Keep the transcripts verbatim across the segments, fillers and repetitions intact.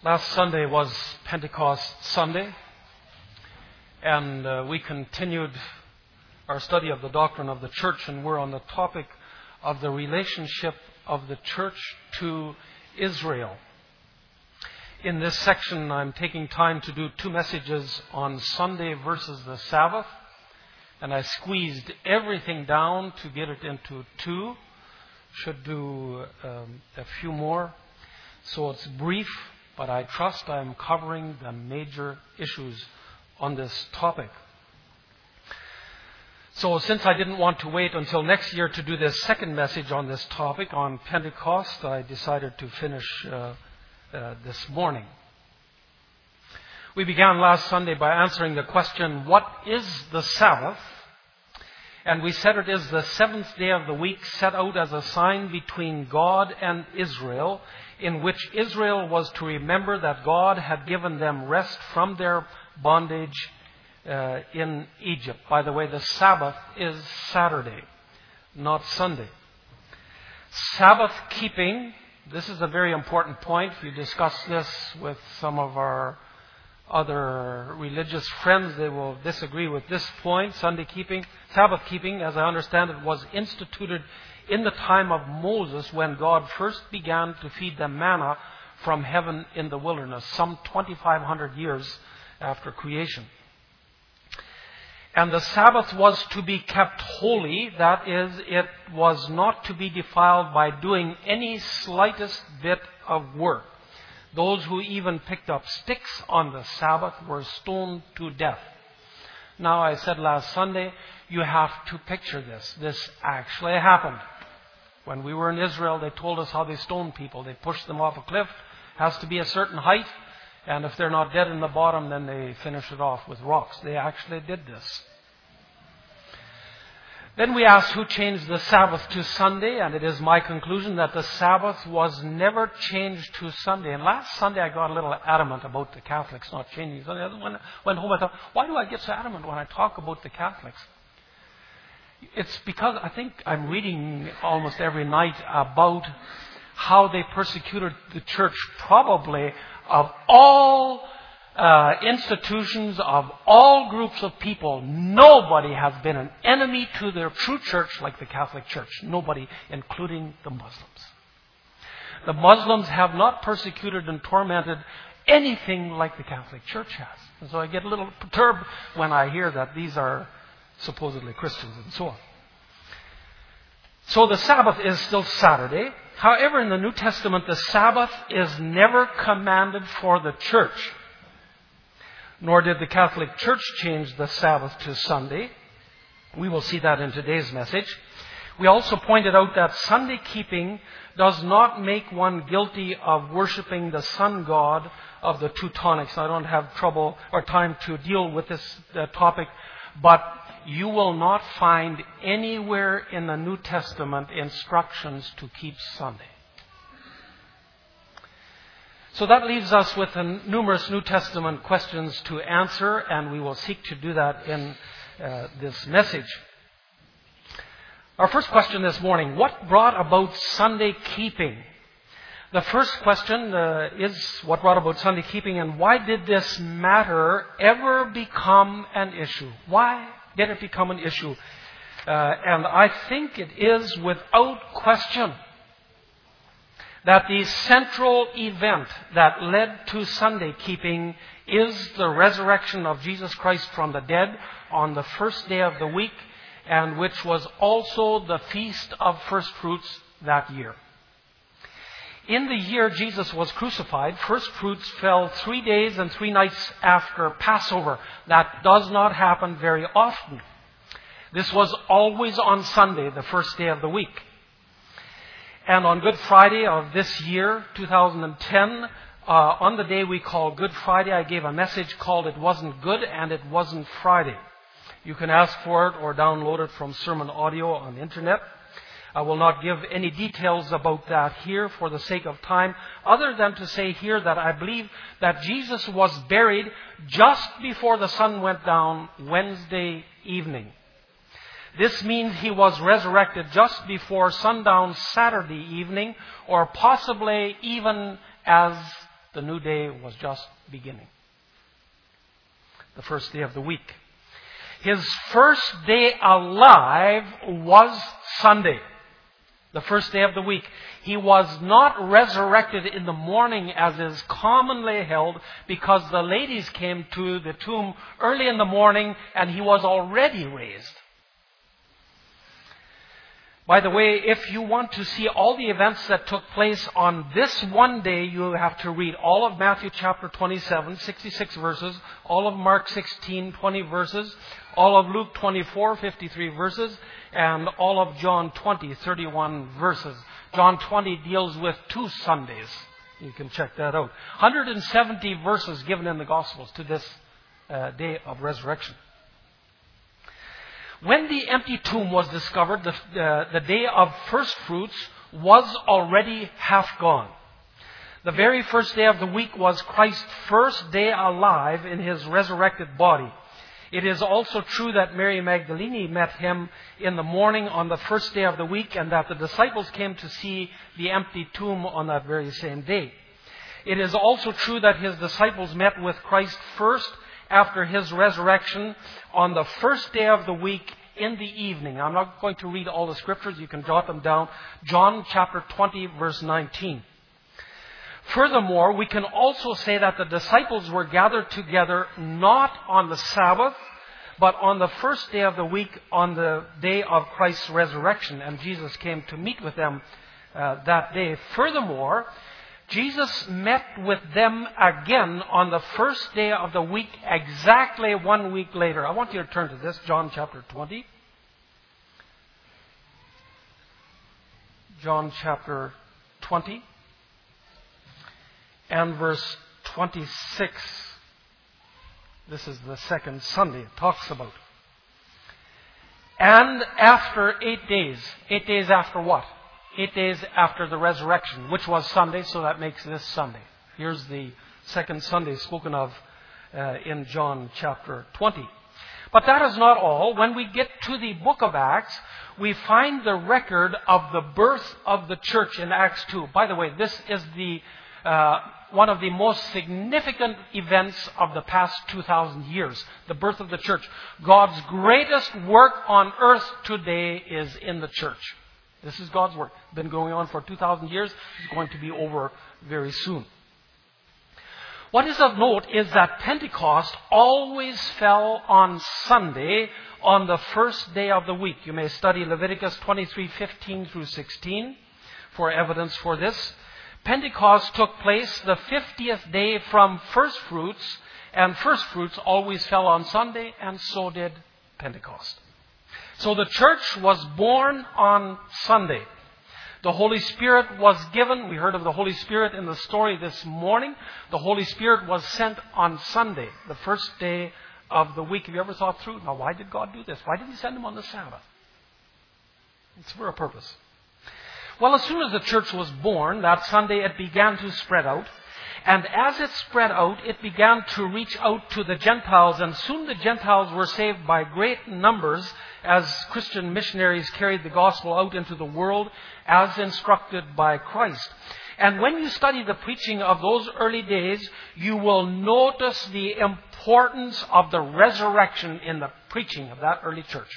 Last Sunday was Pentecost Sunday, and uh, we continued our study of the doctrine of the church, and we're on the topic of the relationship of the church to Israel. In this section, I'm taking time to do two messages on Sunday versus the Sabbath, and I squeezed everything down to get it into two. Should do um, a few more. So it's brief, but I trust I'm covering the major issues on this topic. So since I didn't want to wait until next year to do this second message on this topic, on Pentecost, I decided to finish uh, uh, this morning. We began last Sunday by answering the question, what is the Sabbath? And we said it is the seventh day of the week set out as a sign between God and Israel, in which Israel was to remember that God had given them rest from their bondage uh, in Egypt. By the way, the Sabbath is Saturday, not Sunday. Sabbath keeping, this is a very important point. We discussed this with some of our other religious friends. They will disagree with this point. Sunday keeping, Sabbath keeping, as I understand it, was instituted in the time of Moses when God first began to feed them manna from heaven in the wilderness, some twenty-five hundred years after creation. And the Sabbath was to be kept holy. That is, it was not to be defiled by doing any slightest bit of work. Those who even picked up sticks on the Sabbath were stoned to death. Now, I said last Sunday, you have to picture this. This actually happened. When we were in Israel, they told us how they stoned people. They pushed them off a cliff. It has to be a certain height. And if they're not dead in the bottom, then they finish it off with rocks. They actually did this. Then we asked who changed the Sabbath to Sunday, and it is my conclusion that the Sabbath was never changed to Sunday. And last Sunday I got a little adamant about the Catholics not changing Sunday. When I went home I thought, why do I get so adamant when I talk about the Catholics? It's because I think I'm reading almost every night about how they persecuted the church, probably of all uh, institutions, of all groups of people. Nobody has been an enemy to their true church like the Catholic Church. Nobody, including the Muslims. The Muslims have not persecuted and tormented anything like the Catholic Church has. And so I get a little perturbed when I hear that these are supposedly Christians and so on. So the Sabbath is still Saturday. However, in the New Testament, the Sabbath is never commanded for the church. Nor did the Catholic Church change the Sabbath to Sunday. We will see that in today's message. We also pointed out that Sunday keeping does not make one guilty of worshiping the sun god of the Teutonics. I don't have trouble or time to deal with this uh, topic, but you will not find anywhere in the New Testament instructions to keep Sunday. So that leaves us with numerous New Testament questions to answer, and we will seek to do that in uh, this message. Our first question this morning, what brought about Sunday keeping? The first question uh, is what brought about Sunday keeping, and why did this matter ever become an issue? Why did it become an issue? Uh, and I think it is without question that the central event that led to Sunday keeping is the resurrection of Jesus Christ from the dead on the first day of the week, and which was also the Feast of First Fruits that year. In the year Jesus was crucified, first fruits fell three days and three nights after Passover. That does not happen very often. This was always on Sunday, the first day of the week. And on Good Friday of this year, two thousand ten, uh, on the day we call Good Friday, I gave a message called It Wasn't Good and It Wasn't Friday. You can ask for it or download it from Sermon Audio on the internet. I will not give any details about that here for the sake of time, other than to say here that I believe that Jesus was buried just before the sun went down Wednesday evening. This means he was resurrected just before sundown Saturday evening, or possibly even as The new day was just beginning. The first day of the week. His first day alive was Sunday. The first day of the week. He was not resurrected in the morning as is commonly held, because the ladies came to the tomb early in the morning and he was already raised. By the way, if you want to see all the events that took place on this one day, you have to read all of Matthew chapter twenty-seven, sixty-six verses, all of Mark sixteen, twenty verses, all of Luke twenty-four, fifty-three verses, and all of John twenty, thirty-one verses. John twenty deals with two Sundays. You can check that out. one hundred seventy verses given in the Gospels to this uh, day of resurrection. When the empty tomb was discovered, the, uh, the day of first fruits was already half gone. The very first day of the week was Christ's first day alive in His resurrected body. It is also true that Mary Magdalene met Him in the morning on the first day of the week, and that the disciples came to see the empty tomb on that very same day. It is also true that His disciples met with Christ first after His resurrection on the first day of the week in the evening. I'm not going to read all the scriptures. You can jot them down. John chapter twenty, verse nineteen. Furthermore, we can also say that the disciples were gathered together not on the Sabbath, but on the first day of the week, on the day of Christ's resurrection. And Jesus came to meet with them uh, that day. Furthermore, Jesus met with them again on the first day of the week, exactly one week later. I want you to turn to this, John chapter twenty. John chapter twenty and verse twenty-six. This is the second Sunday it talks about. And after eight days, eight days after what? Eight days after the resurrection, which was Sunday, so that makes this Sunday. Here's the second Sunday spoken of uh, in John chapter twenty. But that is not all. When we get to the book of Acts, we find the record of the birth of the church in Acts two. By the way, this is the uh, one of the most significant events of the past two thousand years, the birth of the church. God's greatest work on earth today is in the church. This is God's work. It's been going on for two thousand years. It's going to be over very soon. What is of note is that Pentecost always fell on Sunday, on the first day of the week. You may study Leviticus twenty-three, fifteen through sixteen for evidence for this. Pentecost took place the fiftieth day from first fruits, and first fruits always fell on Sunday, and so did Pentecost. So the church was born on Sunday. The Holy Spirit was given. We heard of the Holy Spirit in the story this morning. The Holy Spirit was sent on Sunday, the first day of the week. Have you ever thought through, now why did God do this? Why did He send Him on the Sabbath? It's for a purpose. Well, as soon as the church was born, that Sunday it began to spread out. And as it spread out, it began to reach out to the Gentiles. And soon the Gentiles were saved by great numbers as Christian missionaries carried the gospel out into the world as instructed by Christ. And when you study the preaching of those early days, you will notice the importance of the resurrection in the preaching of that early church.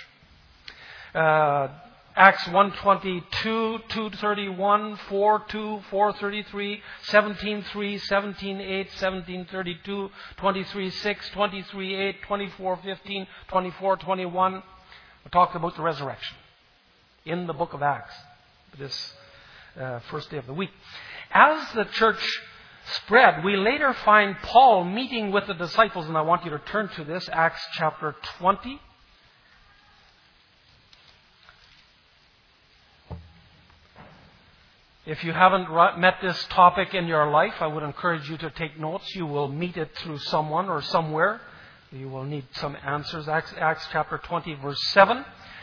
Uh, Acts one twenty-two, two thirty-one, four two, four thirty-three, seventeen three, seventeen eight, seventeen thirty-two, twenty-three six, twenty-three eight, twenty-four fifteen, twenty-four twenty-one. We talked about the resurrection in the book of Acts, this uh, first day of the week. As the church spread, we later find Paul meeting with the disciples, and I want you to turn to this, Acts chapter twenty. If you haven't met this topic in your life, I would encourage you to take notes. You will meet it through someone or somewhere. You will need some answers. Acts, Acts chapter twenty, verse seven.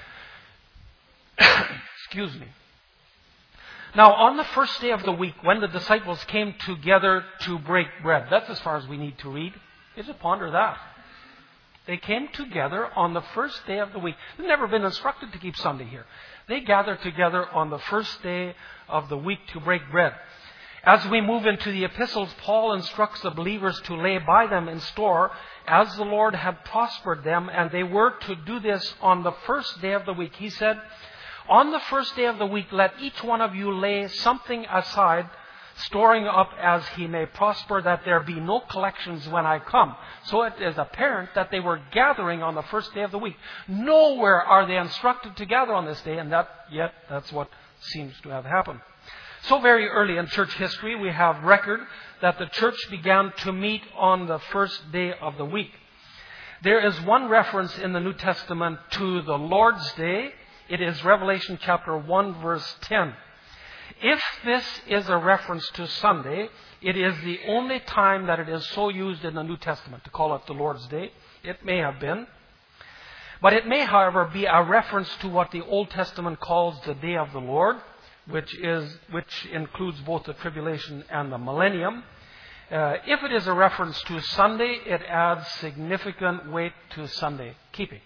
Excuse me. Now, on the first day of the week, when the disciples came together to break bread, that's as far as we need to read. You just ponder that. They came together on the first day of the week. They've never been instructed to keep Sunday here. They gathered together on the first day of the week to break bread. As we move into the epistles, Paul instructs the believers to lay by them in store as the Lord had prospered them, and they were to do this on the first day of the week. He said, "On the first day of the week, let each one of you lay something aside, storing up as he may prosper, that there be no collections when I come." So it is apparent that they were gathering on the first day of the week. Nowhere are they instructed to gather on this day, and that yet that's what seems to have happened. So very early in church history, we have record that the church began to meet on the first day of the week. There is one reference in the New Testament to the Lord's Day. It is Revelation chapter one, verse ten. If this is a reference to Sunday, it is the only time that it is so used in the New Testament to call it the Lord's Day. It may have been. But it may, however, be a reference to what the Old Testament calls the Day of the Lord, which is which includes both the tribulation and the millennium. Uh, if it is a reference to Sunday, it adds significant weight to Sunday keeping.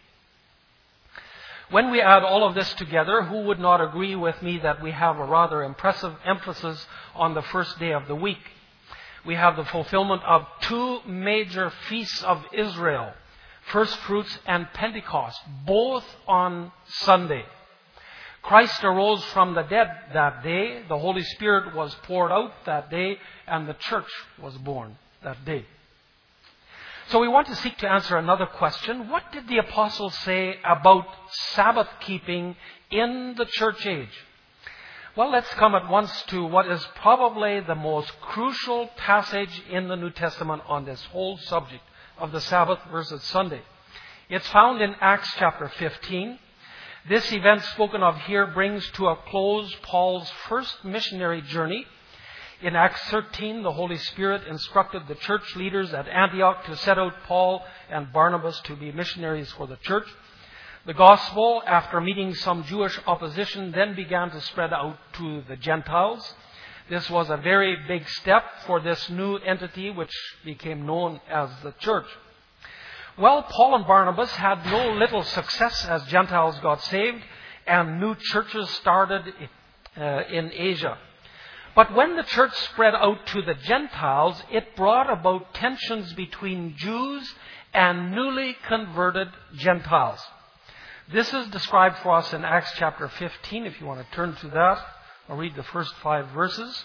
When we add all of this together, who would not agree with me that we have a rather impressive emphasis on the first day of the week? We have the fulfillment of two major feasts of Israel, First Fruits and Pentecost, both on Sunday. Christ arose from the dead that day, the Holy Spirit was poured out that day, and the church was born that day. So we want to seek to answer another question. What did the apostles say about Sabbath keeping in the church age? Well, let's come at once to what is probably the most crucial passage in the New Testament on this whole subject of the Sabbath versus Sunday. It's found in Acts chapter fifteen. This event spoken of here brings to a close Paul's first missionary journey. In Acts thirteen, the Holy Spirit instructed the church leaders at Antioch to set out Paul and Barnabas to be missionaries for the church. The gospel, after meeting some Jewish opposition, then began to spread out to the Gentiles. This was a very big step for this new entity which became known as the church. Well, Paul and Barnabas had no little success as Gentiles got saved and new churches started uh, in Asia. But when the church spread out to the Gentiles, it brought about tensions between Jews and newly converted Gentiles. This is described for us in Acts chapter fifteen. If you want to turn to that, I'll read the first five verses.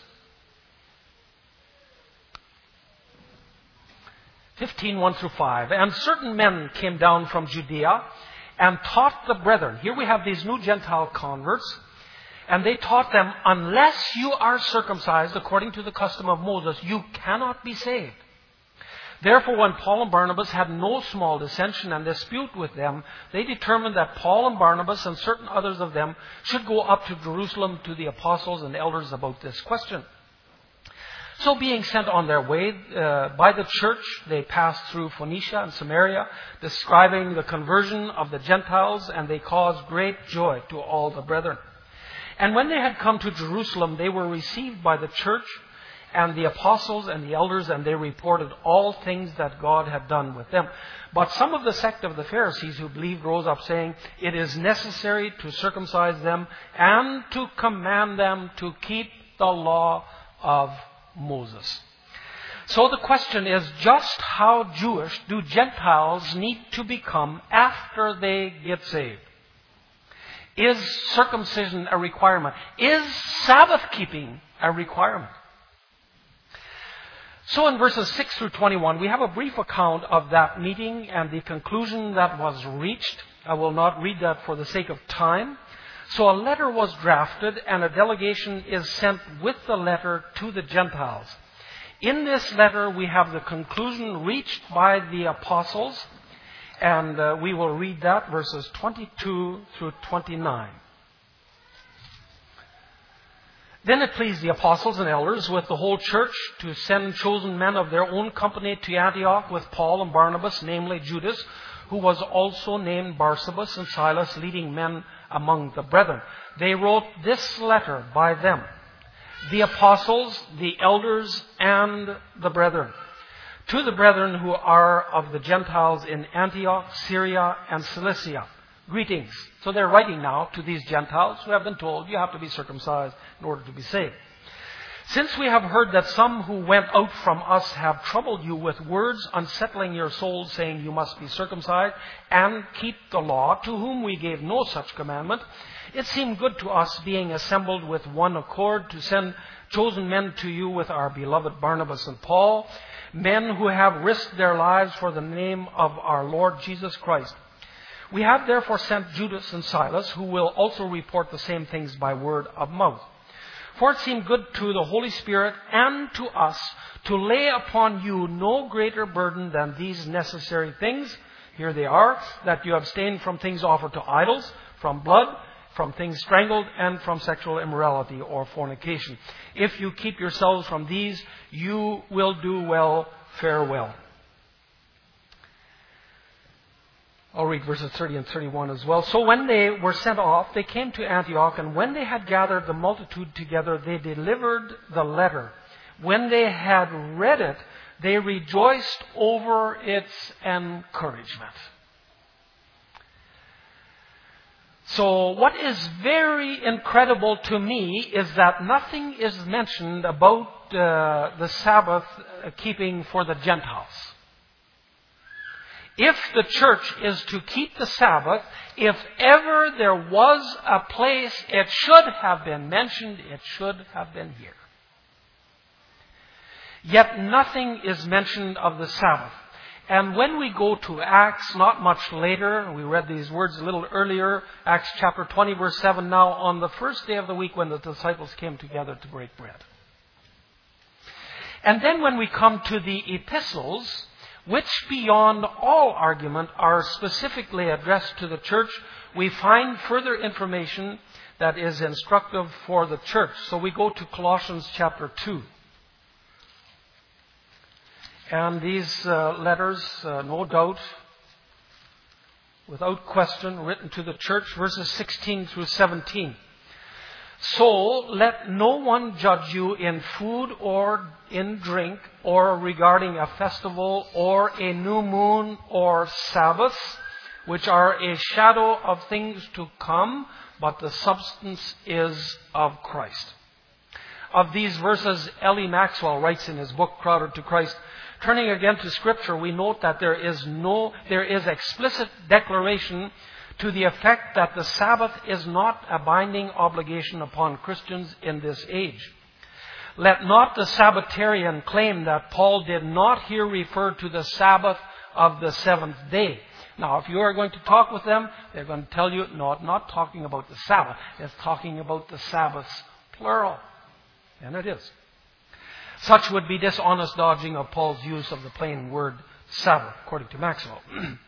fifteen, one through five. "And certain men came down from Judea and taught the brethren." Here we have these new Gentile converts. "And they taught them, unless you are circumcised according to the custom of Moses, you cannot be saved. Therefore, when Paul and Barnabas had no small dissension and dispute with them, they determined that Paul and Barnabas and certain others of them should go up to Jerusalem to the apostles and elders about this question. So being sent on their way uh, by the church, they passed through Phoenicia and Samaria, describing the conversion of the Gentiles, and they caused great joy to all the brethren. And when they had come to Jerusalem, they were received by the church and the apostles and the elders, and they reported all things that God had done with them. But some of the sect of the Pharisees who believed rose up, saying, it is necessary to circumcise them and to command them to keep the law of Moses. So the question is, just how Jewish do Gentiles need to become after they get saved? Is circumcision a requirement? Is Sabbath keeping a requirement? So in verses six through twenty-one, we have a brief account of that meeting and the conclusion that was reached. I will not read that for the sake of time. So a letter was drafted and a delegation is sent with the letter to the Gentiles. In this letter, we have the conclusion reached by the apostles, and uh, we will read that, verses twenty-two through twenty-nine. Then it pleased the apostles and elders with the whole church to send chosen men of their own company to Antioch with Paul and Barnabas, namely Judas, who was also named Barsabas, and Silas, leading men among the brethren. They wrote this letter by them, the apostles, the elders, and the brethren. To the brethren who are of the Gentiles in Antioch, Syria, and Cilicia, greetings. So they're writing now to these Gentiles who have been told you have to be circumcised in order to be saved. Since we have heard that some who went out from us have troubled you with words, unsettling your souls, saying you must be circumcised and keep the law, to whom we gave no such commandment, it seemed good to us, being assembled with one accord, to send chosen men to you with our beloved Barnabas and Paul, men who have risked their lives for the name of our Lord Jesus Christ. We have therefore sent Judas and Silas, who will also report the same things by word of mouth. For it seemed good to the Holy Spirit and to us to lay upon you no greater burden than these necessary things. Here they are, that you abstain from things offered to idols, from blood, from things strangled, and from sexual immorality or fornication. If you keep yourselves from these, you will do well, fare well. I'll read verses thirty and thirty-one as well. So when they were sent off, they came to Antioch, and when they had gathered the multitude together, they delivered the letter. When they had read it, they rejoiced over its encouragement. So what is very incredible to me is that nothing is mentioned about uh, the Sabbath keeping for the Gentiles. If the church is to keep the Sabbath, if ever there was a place it should have been mentioned, it should have been here. Yet nothing is mentioned of the Sabbath. And when we go to Acts, not much later, we read these words a little earlier, Acts chapter twenty, verse seven, now on the first day of the week when the disciples came together to break bread. And then when we come to the epistles, which beyond all argument are specifically addressed to the church, we find further information that is instructive for the church. So we go to Colossians chapter two. And these uh, letters, uh, no doubt, without question, written to the church, verses sixteen through seventeen. So let no one judge you in food or in drink, or regarding a festival or a new moon or Sabbaths, which are a shadow of things to come, but the substance is of Christ. Of these verses, Ellie Maxwell writes in his book, Crowded to Christ, turning again to Scripture, we note that there is no, there is explicit declaration to the effect that the Sabbath is not a binding obligation upon Christians in this age. Let not the Sabbatarian claim that Paul did not here refer to the Sabbath of the seventh day. Now, if you are going to talk with them, they're going to tell you, no, it's not talking about the Sabbath. It's talking about the Sabbaths, plural. And it is. Such would be dishonest dodging of Paul's use of the plain word Sabbath, according to Maxwell.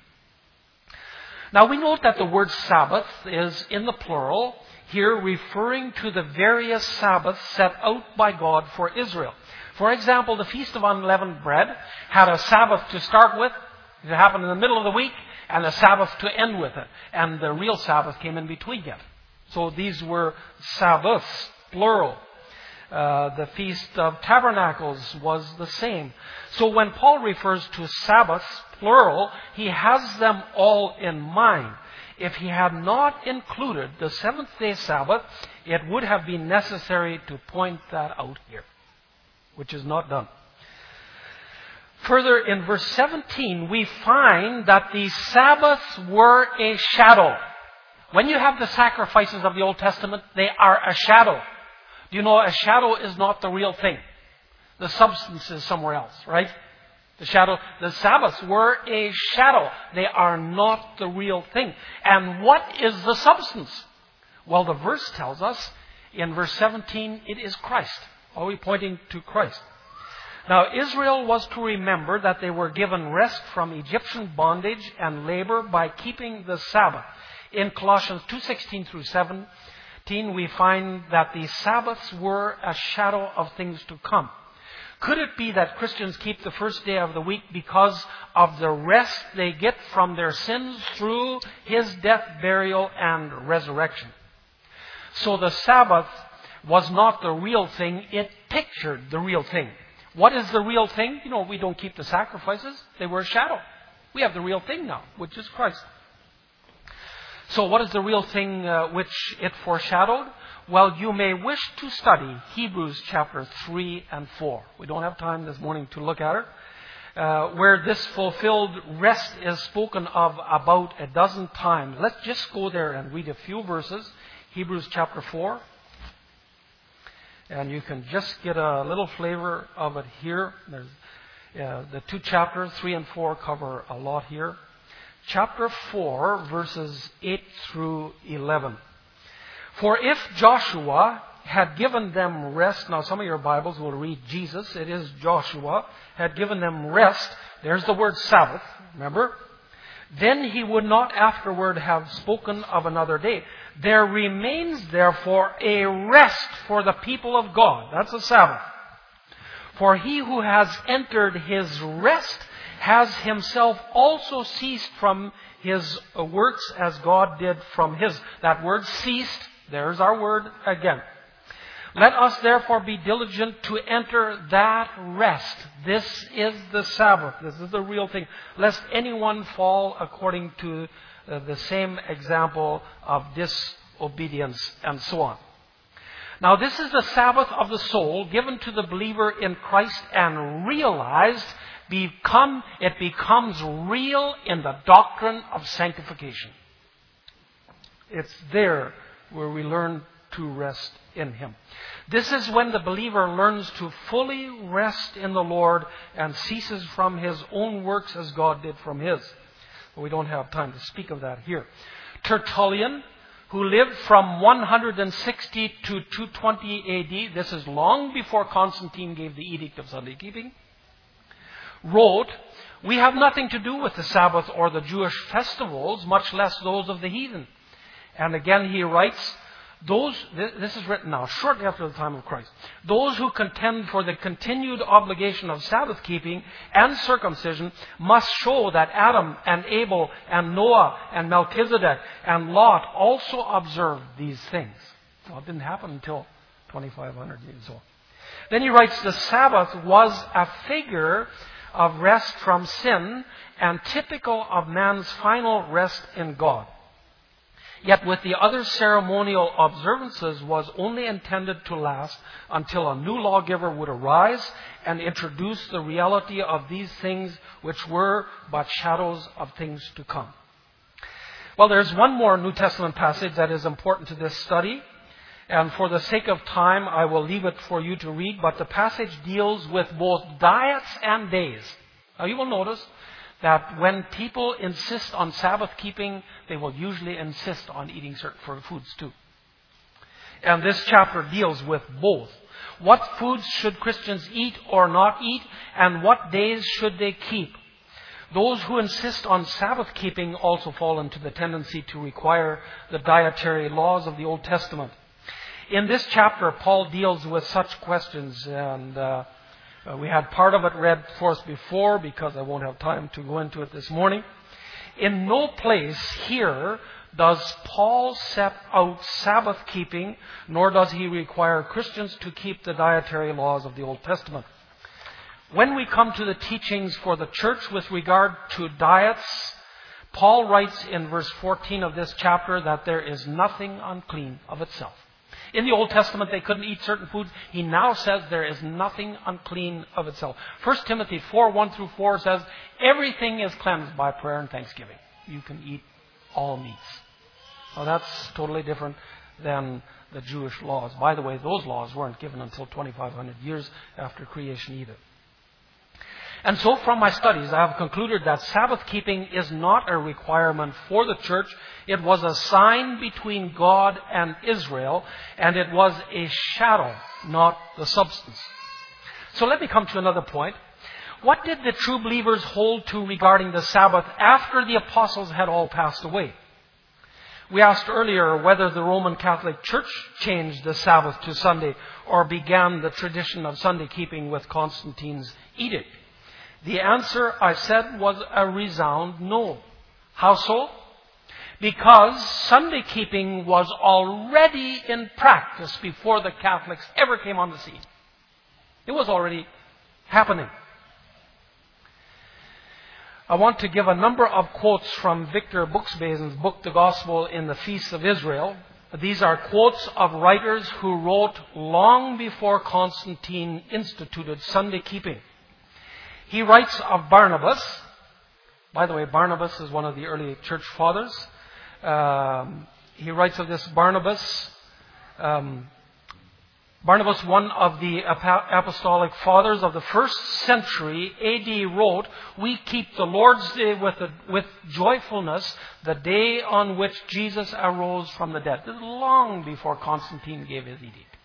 Now, we note that the word Sabbath is in the plural, here referring to the various Sabbaths set out by God for Israel. For example, the Feast of Unleavened Bread had a Sabbath to start with. It happened in the middle of the week, and a Sabbath to end with it. And the real Sabbath came in between it. So these were Sabbaths, plural. Uh, the Feast of Tabernacles was the same. So when Paul refers to Sabbaths, plural, he has them all in mind. If he had not included the seventh day Sabbath, it would have been necessary to point that out here, which is not done. Further, in verse seventeen, we find that the Sabbaths were a shadow. When you have the sacrifices of the Old Testament, they are a shadow. Do you know a shadow is not the real thing? The substance is somewhere else, right? The shadow, the Sabbaths were a shadow. They are not the real thing. And what is the substance? Well, the verse tells us in verse seventeen, it is Christ. Always pointing to Christ. Now, Israel was to remember that they were given rest from Egyptian bondage and labor by keeping the Sabbath. In Colossians two sixteen through seventeen, we find that the Sabbaths were a shadow of things to come. Could it be that Christians keep the first day of the week because of the rest they get from their sins through His death, burial, and resurrection? So the Sabbath was not the real thing. It pictured the real thing. What is the real thing? You know, we don't keep the sacrifices. They were a shadow. We have the real thing now, which is Christ. So what is the real thing uh, which it foreshadowed? well, you may wish to study Hebrews chapter three and four. We don't have time this morning to look at it. Uh, where this fulfilled rest is spoken of about a dozen times. Let's just go there and read a few verses. Hebrews chapter four. And you can just get a little flavor of it here. There's, uh, the two chapters, three and four, cover a lot here. Chapter four, verses eight through eleven. For if Joshua had given them rest, now some of your Bibles will read Jesus, it is Joshua, had given them rest, there's the word Sabbath, remember? Then he would not afterward have spoken of another day. There remains therefore a rest for the people of God. That's a Sabbath. For he who has entered his rest has himself also ceased from his works as God did from his. That word ceased, there's our word again. Let us therefore be diligent to enter that rest. This is the Sabbath. This is the real thing. Lest anyone fall according to uh, the same example of disobedience and so on. Now this is the Sabbath of the soul given to the believer in Christ and realized, become, it becomes real in the doctrine of sanctification. It's there where we learn to rest in Him. This is when the believer learns to fully rest in the Lord and ceases from his own works as God did from His. But we don't have time to speak of that here. Tertullian, who lived from one hundred sixty to two twenty A D, this is long before Constantine gave the Edict of Sunday Keeping, wrote, "We have nothing to do with the Sabbath or the Jewish festivals, much less those of the heathen." And again he writes, Those, this is written now, shortly after the time of Christ. Those who contend for the continued obligation of Sabbath keeping and circumcision must show that Adam and Abel and Noah and Melchizedek and Lot also observed these things. Well, it didn't happen until twenty-five hundred years old. Then he writes, the Sabbath was a figure of rest from sin and typical of man's final rest in God. Yet with the other ceremonial observances was only intended to last until a new lawgiver would arise and introduce the reality of these things which were but shadows of things to come. Well, there's one more New Testament passage that is important to this study. And for the sake of time, I will leave it for you to read. But the passage deals with both diets and days. Now you will notice that when people insist on Sabbath keeping, they will usually insist on eating certain foods too. And this chapter deals with both. What foods should Christians eat or not eat, and what days should they keep? Those who insist on Sabbath keeping also fall into the tendency to require the dietary laws of the Old Testament. In this chapter, Paul deals with such questions, and uh, Uh, we had part of it read for us before because I won't have time to go into it this morning. In no place here does Paul set out Sabbath keeping, nor does he require Christians to keep the dietary laws of the Old Testament. When we come to the teachings for the church with regard to diets, Paul writes in verse fourteen of this chapter that there is nothing unclean of itself. In the Old Testament, they couldn't eat certain foods. He now says there is nothing unclean of itself. First Timothy four, one through four says, everything is cleansed by prayer and thanksgiving. You can eat all meats. Well, that's totally different than the Jewish laws. By the way, those laws weren't given until twenty-five hundred years after creation either. And so from my studies, I have concluded that Sabbath keeping is not a requirement for the church. It was a sign between God and Israel, and it was a shadow, not the substance. So let me come to another point. What did the true believers hold to regarding the Sabbath after the apostles had all passed away? We asked earlier whether the Roman Catholic Church changed the Sabbath to Sunday or began the tradition of Sunday keeping with Constantine's edict. The answer, I said, was a resound no. How so? Because Sunday keeping was already in practice before the Catholics ever came on the scene. It was already happening. I want to give a number of quotes from Victor Buxbazen's book, The Gospel in the Feasts of Israel. These are quotes of writers who wrote long before Constantine instituted Sunday keeping. He writes of Barnabas. By the way, Barnabas is one of the early church fathers. Um, he writes of this Barnabas. Um, Barnabas, one of the apostolic fathers of the first century A D, wrote, "We keep the Lord's Day with, a, with joyfulness, the day on which Jesus arose from the dead." This is long before Constantine gave his edict.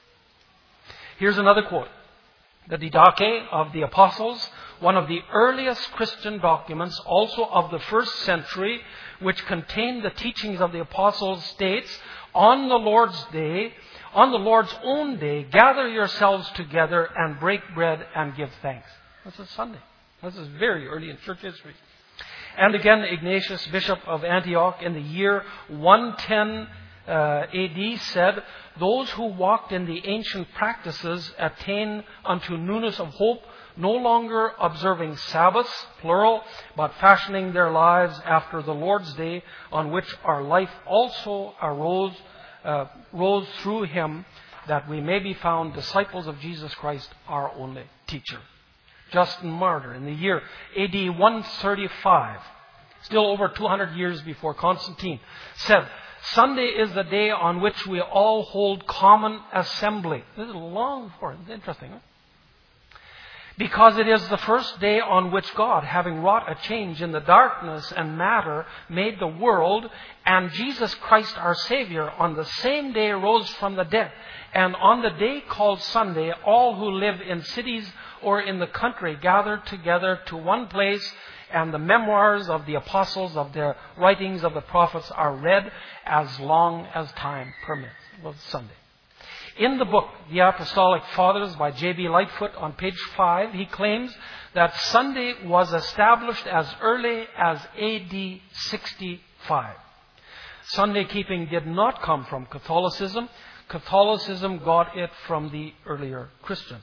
Here's another quote. The Didache of the Apostles, one of the earliest Christian documents, also of the first century, which contained the teachings of the Apostles, states, "On the Lord's Day, on the Lord's own day, gather yourselves together and break bread and give thanks." This is Sunday. This is very early in church history. And again, Ignatius, Bishop of Antioch, in the year one ten uh, A D said, "Those who walked in the ancient practices attain unto newness of hope, no longer observing Sabbaths, plural, but fashioning their lives after the Lord's Day, on which our life also arose Uh, rose through him, that we may be found disciples of Jesus Christ, our only teacher." Justin Martyr, in the year A D one thirty-five, still over two hundred years before Constantine, said, "Sunday is the day on which we all hold common assembly." This is long before. It's interesting, huh? "Because it is the first day on which God, having wrought a change in the darkness and matter, made the world, and Jesus Christ our Savior on the same day rose from the dead. And on the day called Sunday, all who live in cities or in the country gather together to one place, and the memoirs of the apostles, of their writings of the prophets, are read as long as time permits." Well, Sunday. In the book, The Apostolic Fathers by J B Lightfoot, on page five, he claims that Sunday was established as early as A D sixty-five. Sunday keeping did not come from Catholicism. Catholicism got it from the earlier Christians.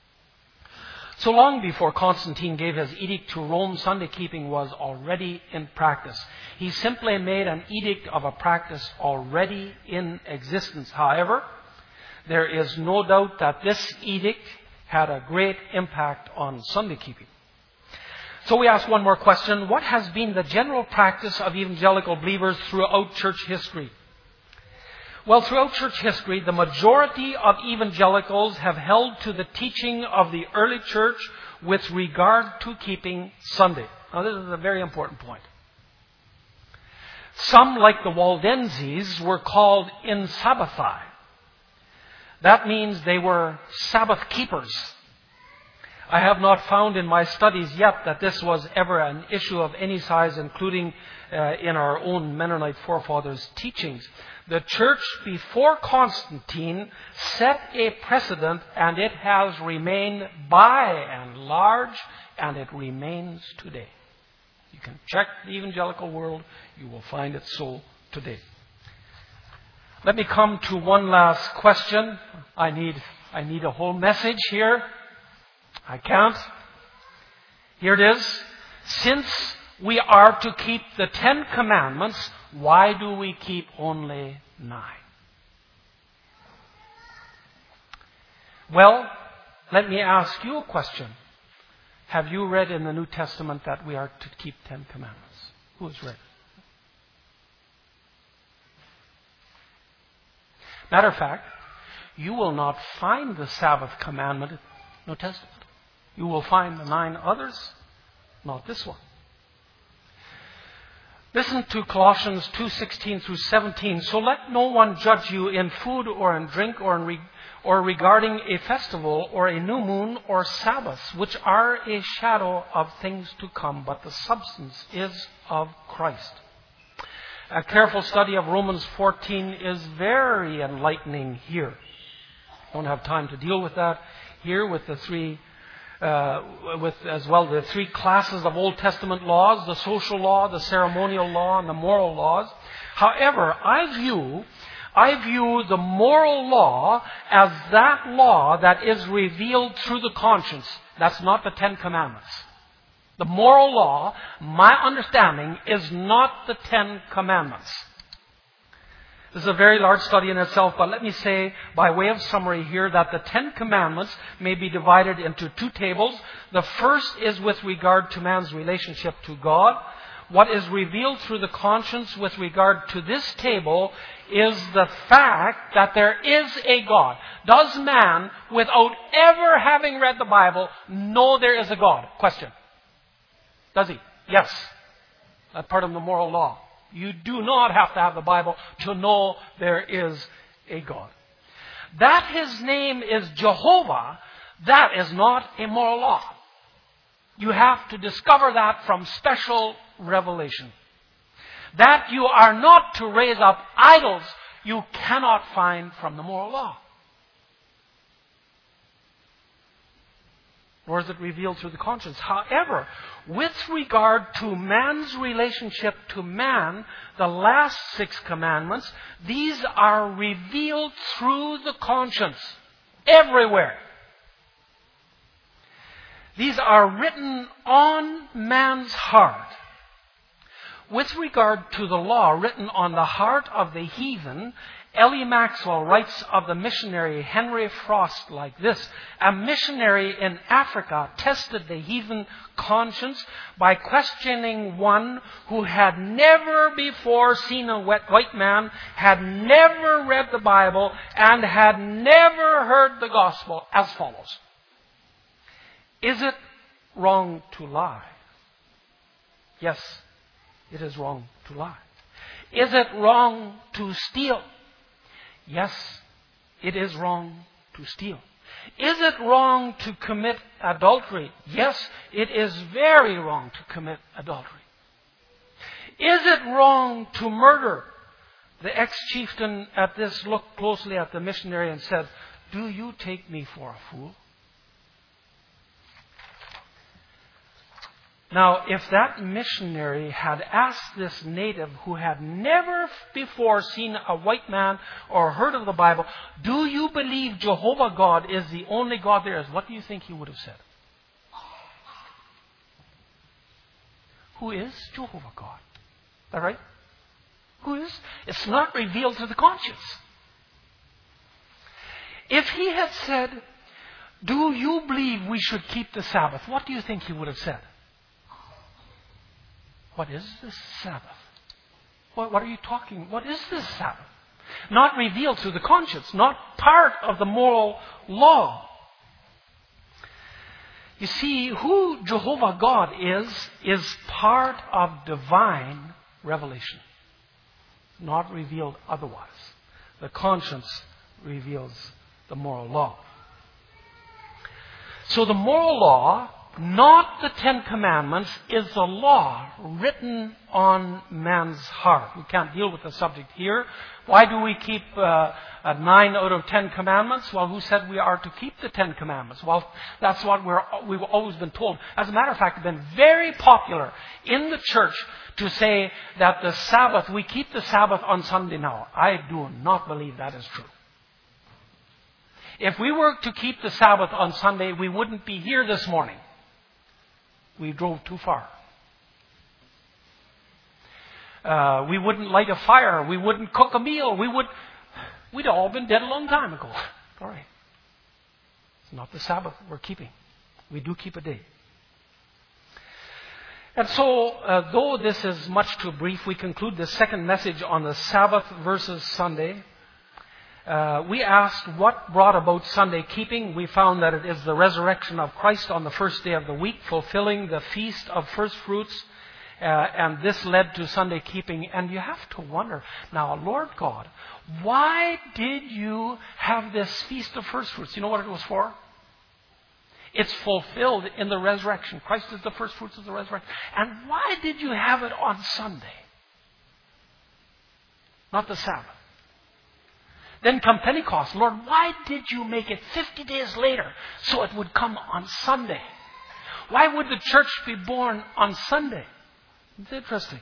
So long before Constantine gave his edict to Rome, Sunday keeping was already in practice. He simply made an edict of a practice already in existence. However, there is no doubt that this edict had a great impact on Sunday keeping. So we ask one more question. What has been the general practice of evangelical believers throughout church history? Well, throughout church history, the majority of evangelicals have held to the teaching of the early church with regard to keeping Sunday. Now, this is a very important point. Some, like the Waldenses, were called in-Sabbathai. That means they were Sabbath keepers. I have not found in my studies yet that this was ever an issue of any size, including uh, in our own Mennonite forefathers' teachings. The church before Constantine set a precedent, and it has remained by and large, and it remains today. You can check the evangelical world, you will find it so today. Let me come to one last question. I need, I need a whole message here. I can't. Here it is. Since we are to keep the Ten Commandments, why do we keep only nine? Well, let me ask you a question. Have you read in the New Testament that we are to keep Ten Commandments? Who has read it? Matter of fact, you will not find the Sabbath commandment in the New Testament. You will find the nine others, not this one. Listen to Colossians two sixteen through seventeen. "So let no one judge you in food or in drink or in re- or regarding a festival or a new moon or Sabbaths, which are a shadow of things to come, but the substance is of Christ." A careful study of Romans fourteen is very enlightening here. I don't have time to deal with that here with the three, uh, with as well the three classes of Old Testament laws: the social law, the ceremonial law, and the moral laws. However, I view, I view the moral law as that law that is revealed through the conscience. That's not the Ten Commandments. The moral law, my understanding, is not the Ten Commandments. This is a very large study in itself, but let me say by way of summary here that the Ten Commandments may be divided into two tables. The first is with regard to man's relationship to God. What is revealed through the conscience with regard to this table is the fact that there is a God. Does man, without ever having read the Bible, know there is a God? Question. Does he? Yes. That's part of the moral law. You do not have to have the Bible to know there is a God. That His name is Jehovah, that is not a moral law. You have to discover that from special revelation. That you are not to raise up idols, you cannot find from the moral law. Nor is it revealed through the conscience. However, with regard to man's relationship to man, the last six commandments, these are revealed through the conscience. Everywhere. These are written on man's heart. With regard to the law written on the heart of the heathen, Ellie Maxwell writes of the missionary Henry Frost like this. A missionary in Africa tested the heathen conscience by questioning one who had never before seen a white man, had never read the Bible, and had never heard the gospel as follows. Is it wrong to lie? Yes, it is wrong to lie. Is it wrong to steal? Yes, it is wrong to steal. Is it wrong to commit adultery? Yes, it is very wrong to commit adultery. Is it wrong to murder? The ex-chieftain at this looked closely at the missionary and said, "Do you take me for a fool?" Now, if that missionary had asked this native who had never before seen a white man or heard of the Bible, "Do you believe Jehovah God is the only God there is?" what do you think he would have said? Who is Jehovah God? Is that right? Who is? It's not revealed to the conscience. If he had said, "Do you believe we should keep the Sabbath?" what do you think he would have said? What is this Sabbath? What, what are you talking? What is this Sabbath? Not revealed to the conscience, not part of the moral law. You see, who Jehovah God is, is part of divine revelation, not revealed otherwise. The conscience reveals the moral law. So the moral law, not the Ten Commandments, is the law written on man's heart. We can't deal with the subject here. Why do we keep uh, uh, nine out of ten commandments? Well, who said we are to keep the Ten Commandments? Well, that's what we're, we've always been told. As a matter of fact, it's been very popular in the church to say that the Sabbath, we keep the Sabbath on Sunday now. I do not believe that is true. If we were to keep the Sabbath on Sunday, we wouldn't be here this morning. We drove too far. Uh, we wouldn't light a fire. We wouldn't cook a meal. We would, we'd all been dead a long time ago. All right. It's not the Sabbath we're keeping. We do keep a day. And so, uh, though this is much too brief, we conclude the second message on the Sabbath versus Sunday. Uh, we asked what brought about Sunday keeping. We found that it is the resurrection of Christ on the first day of the week, fulfilling the feast of first fruits, uh, and this led to Sunday keeping. And you have to wonder, now, Lord God, why did you have this feast of first fruits? You know what it was for? It's fulfilled in the resurrection. Christ is the first fruits of the resurrection. And why did you have it on Sunday? Not the Sabbath. Then come Pentecost. Lord, why did you make it fifty days later so it would come on Sunday? Why would the church be born on Sunday? It's interesting.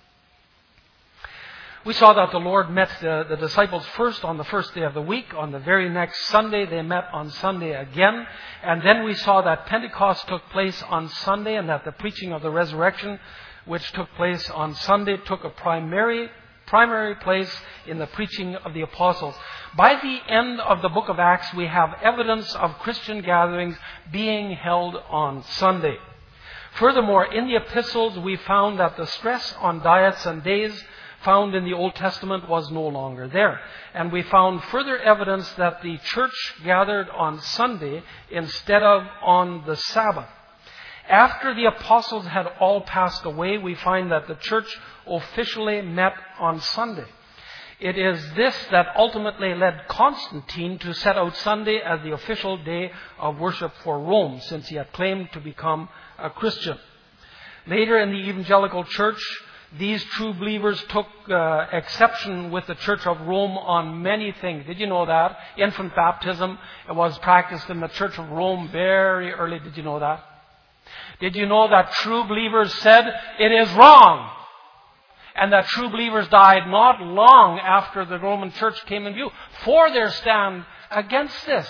We saw that the Lord met the, the disciples first on the first day of the week. On the very next Sunday, they met on Sunday again. And then we saw that Pentecost took place on Sunday, and that the preaching of the resurrection, which took place on Sunday, took a primary primary place in the preaching of the apostles. By the end of the book of Acts, we have evidence of Christian gatherings being held on Sunday. Furthermore, in the epistles, we found that the stress on diets and days found in the Old Testament was no longer there. And we found further evidence that the church gathered on Sunday instead of on the Sabbath. After the apostles had all passed away, we find that the church officially met on Sunday. It is this that ultimately led Constantine to set out Sunday as the official day of worship for Rome, since he had claimed to become a Christian. Later in the evangelical church, these true believers took uh, exception with the Church of Rome on many things. Did you know that? Infant baptism was practiced in the Church of Rome very early. Did you know that? Did you know that true believers said it is wrong? And that true believers died not long after the Roman Church came in view for their stand against this.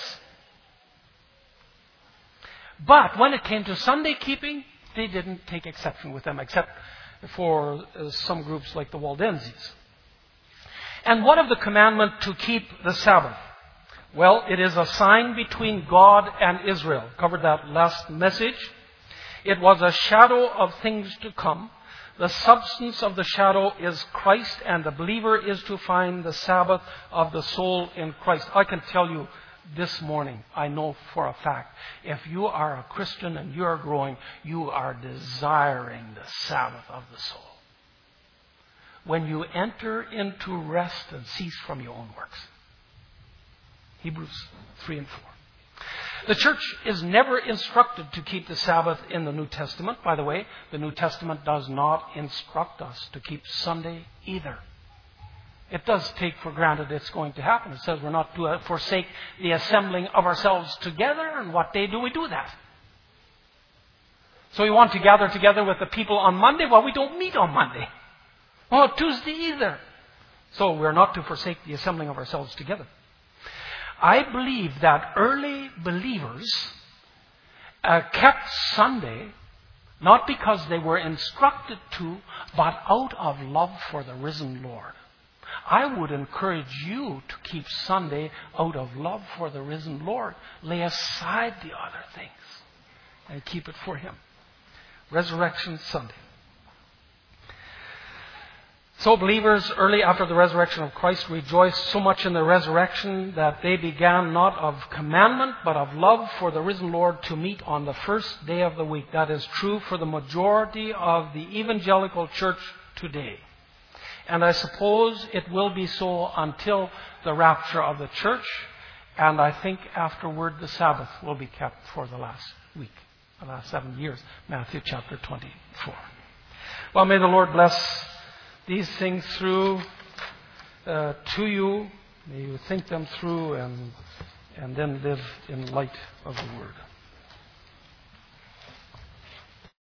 But when it came to Sunday keeping, they didn't take exception with them, except for uh, some groups like the Waldenses. And what of the commandment to keep the Sabbath? Well, it is a sign between God and Israel. Covered that last message. It was a shadow of things to come. The substance of the shadow is Christ, and the believer is to find the Sabbath of the soul in Christ. I can tell you this morning, I know for a fact, if you are a Christian and you are growing, you are desiring the Sabbath of the soul. When you enter into rest and cease from your own works. Hebrews three and four. The church is never instructed to keep the Sabbath in the New Testament. By the way, the New Testament does not instruct us to keep Sunday either. It does take for granted it's going to happen. It says we're not to forsake the assembling of ourselves together. And what day do we do that? So we want to gather together with the people on Monday. Well, we don't meet on Monday. Or Tuesday either. So we're not to forsake the assembling of ourselves together. I believe that early believers uh, kept Sunday not because they were instructed to, but out of love for the risen Lord. I would encourage you to keep Sunday out of love for the risen Lord. Lay aside the other things and keep it for Him. Resurrection Sunday. So believers early after the resurrection of Christ rejoiced so much in the resurrection that they began not of commandment but of love for the risen Lord to meet on the first day of the week. That is true for the majority of the evangelical church today. And I suppose it will be so until the rapture of the church. And I think afterward the Sabbath will be kept for the last week, the last seven years. Matthew chapter twenty-four. Well, may the Lord bless these things through uh, to you. May you think them through and, and then live in light of the Word.